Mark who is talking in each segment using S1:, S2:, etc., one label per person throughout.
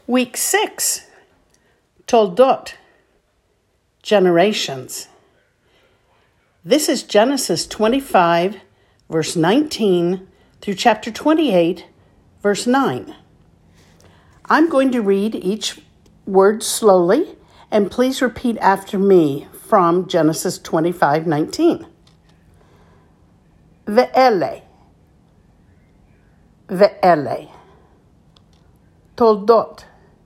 S1: Week 6, Toldot, generations. This is Genesis 25, verse 19 through chapter 28, verse 9. I'm going to read each word slowly, and please repeat after me from Genesis 25:19. Ve'ele, ve'ele, toldot,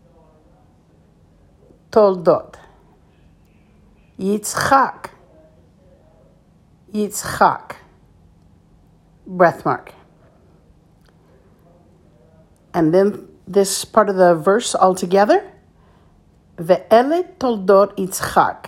S1: toldot, Yitzchak, Yitzchak, breath mark. And then this part of the verse altogether, Ve'ele toldot Yitzchak.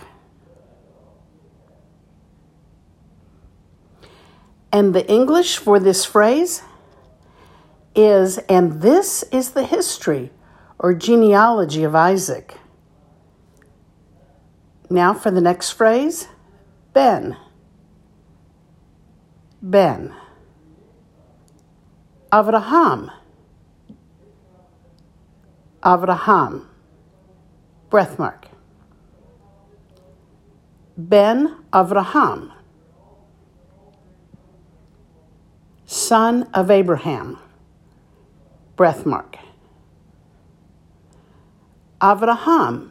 S1: And the English for this phrase is, and this is the history or genealogy of Isaac. Now for the next phrase, Ben. Ben. Avraham. Avraham. Breath mark. Ben Avraham. Son of Abraham. Breath mark. Avraham.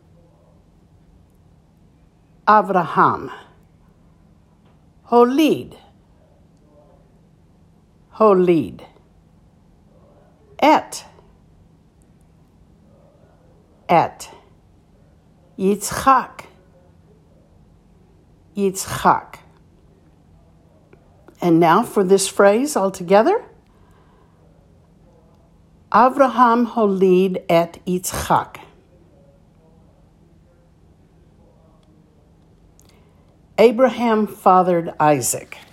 S1: Avraham. Holid. Holid. Et. Yitzchak. Yitzchak. And now for this phrase altogether, Avraham holid et Yitzchak. Abraham fathered Isaac.